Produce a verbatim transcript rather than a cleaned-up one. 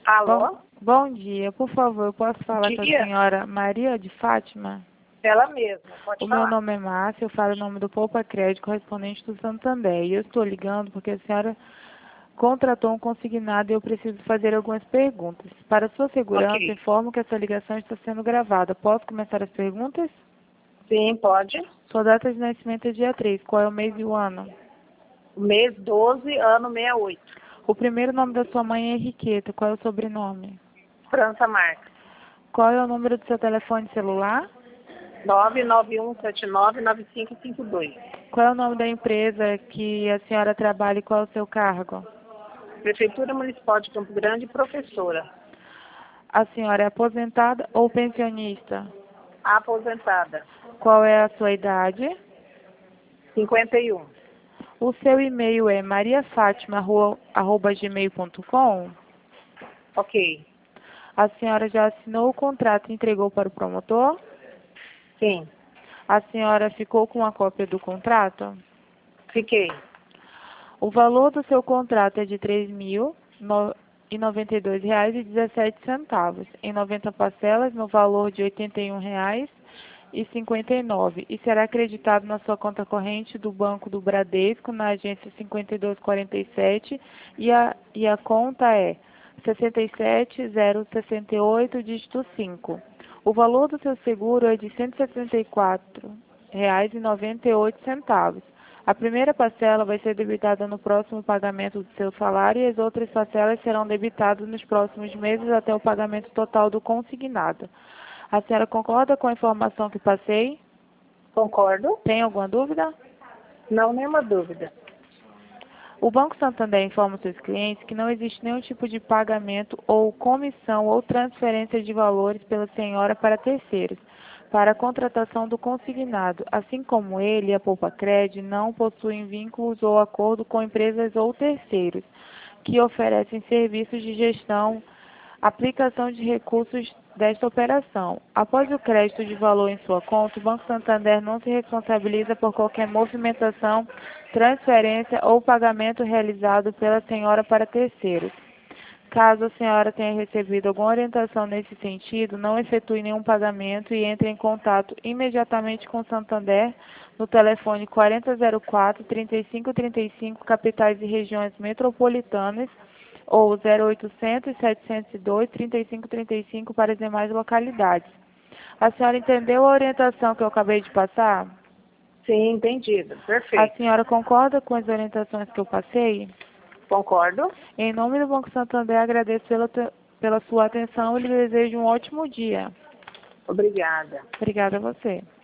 Alô? Bom, bom dia. Por favor, eu posso falar com a Dia? senhora Maria de Fátima? Ela mesma, pode O meu falar. nome é Márcia, eu falo em nome do Poupa Crédito, correspondente do Santander. E eu estou ligando porque a senhora contratou um consignado e eu preciso fazer algumas perguntas. Para sua segurança, Ok. informo que essa ligação está sendo gravada. Posso começar as perguntas? Sim, pode. Sua data de nascimento é dia três. Qual é o mês e o ano? Mês doze, ano sessenta e oito. O primeiro nome da sua mãe é Henriqueta. Qual é o sobrenome? França Marques. Qual é o número do seu telefone celular? nove nove um sete nove nove cinco cinco dois. Qual é o nome da empresa que a senhora trabalha e qual é o seu cargo? Prefeitura Municipal de Campo Grande, professora. A senhora é aposentada ou pensionista? Aposentada. Qual é a sua idade? cinquenta e um. O seu e-mail é mariafátima arroba gmail ponto com? Ok. A senhora já assinou o contrato e entregou para o promotor? Sim. A senhora ficou com a cópia do contrato? Fiquei. O valor do seu contrato é de três mil e noventa e dois reais e dezessete centavos, em noventa parcelas no valor de oitenta e um reais e cinquenta e nove, e será acreditado na sua conta corrente do Banco do Bradesco, na agência cinquenta e dois quarenta e sete, e a, e a conta é sessenta e sete zero sessenta e oito, dígito cinco. O valor do seu seguro é de cento e setenta e quatro reais e noventa e oito centavos. A primeira parcela vai ser debitada no próximo pagamento do seu salário e as outras parcelas serão debitadas nos próximos meses até o pagamento total do consignado. A senhora concorda com a informação que passei? Concordo. Tem alguma dúvida? Não, nenhuma dúvida. O Banco Santander informa seus clientes que não existe nenhum tipo de pagamento ou comissão ou transferência de valores pela senhora para terceiros, para a contratação do consignado, assim como ele e a Poupa Cred não possuem vínculos ou acordo com empresas ou terceiros que oferecem serviços de gestão, aplicação de recursos desta operação. Após o crédito de valor em sua conta, o Banco Santander não se responsabiliza por qualquer movimentação, transferência ou pagamento realizado pela senhora para terceiros. Caso a senhora tenha recebido alguma orientação nesse sentido, não efetue nenhum pagamento e entre em contato imediatamente com o Santander no telefone quarenta zero quatro, trinta e cinco trinta e cinco, capitais e regiões metropolitanas, ou zero oitocentos, setecentos e dois, trinta e cinco trinta e cinco para as demais localidades. A senhora entendeu a orientação que eu acabei de passar? Sim, entendido. A Perfeito. senhora concorda com as orientações que eu passei? Concordo. Em nome do Banco Santander, agradeço pela, pela sua atenção e lhe desejo um ótimo dia. Obrigada. Obrigada a você.